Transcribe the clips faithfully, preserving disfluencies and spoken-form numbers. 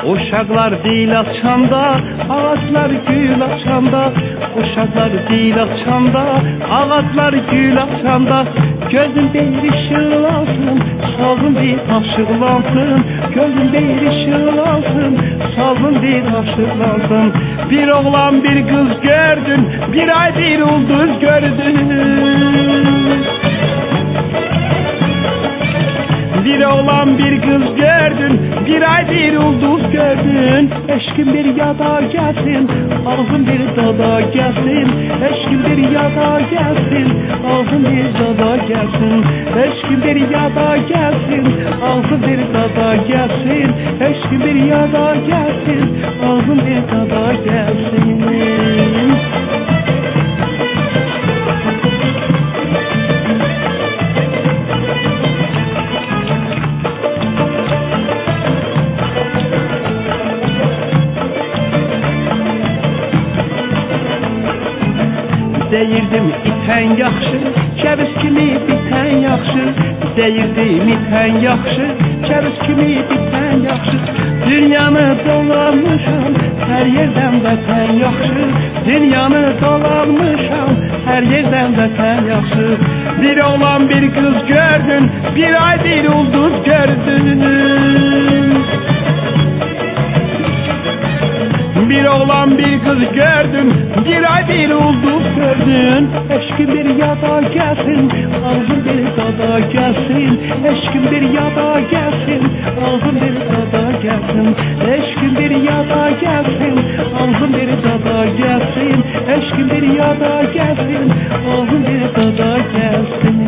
Uşaqlar dil açanda, ağaçlar gül açanda. Uşaqlar dil açanda, ağaçlar gül açanda. Gözün deyir ışıqlansın, sazın deyir aşıqlansın. Gözün deyir ışıqlansın, sazın deyir aşıqlansın. Bir oğlan bir kız gördün, bir ay bir ulduz gördün. Bir oğlan bir kız gördün, bir ay bir ulduz gördün. Eşkin bir yada gelsin, ağzın bir dada gelsin. Eşkin bir yada gelsin, ağzın bir dada gelsin. Eşkin bir yada gelsin, ağzın bir dada gelsin. Eşkin bir yada gelsin, ağzın bir dada gelsin. Deyirdim iten yaxşı, kəbiz kimi bitən yaxşı. Deyirdim iten yaxşı, kəbiz kimi bitən yaxşı. Dünyanı dolanmışam, hər yerdən vətən yaxşı. Dünyanı dolanmışam, hər yerdən vətən yaxşı. Bir oğlan bir kız gördün, bir ay bir ulduz gördün. Bir oğlan bir kız gördün, bir ay bir ulduz gördün. Eşkin bir yada gelsin, ağzın bir dada gelsin. Eşkin bir yada gelsin, ağzın bir dada gelsin. Eşkin bir yada gelsin, ağzın bir dada gelsin. Eşkin bir yada gelsin, ağzın bir dada gelsin.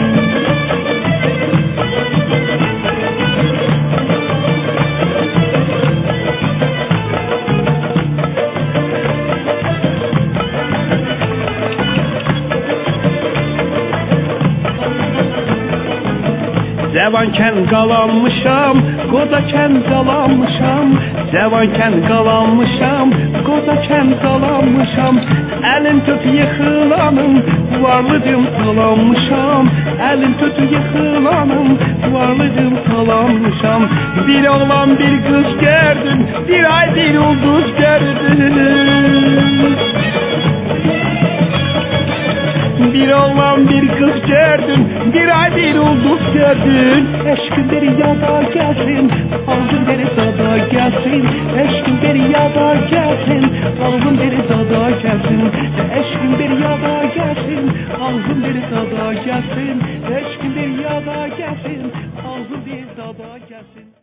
Cavanken qalanmışam, qocaken qalanmışam. Cavanken qalanmışam, qocaken qalanmışam. Əlim tut yıxılanım, varlıcım talanmışam. Əlim tut yıxılanım, varlıcım talanmışam. Bir oğlan bir kız gördün, bir ay bir ulduz gördün. Bir oğlan bir kız gördün, bir ay bir ulduz gördün. Eşkin bir yada gelsin, ağzın bir dada gelsin. Eşkin bir yada gelsin, ağzın bir dada gelsin. Eşkin bir yada gelsin, ağzın bir dada gelsin. Eşkin bir yada gelsin, ağzın bir dada gelsin.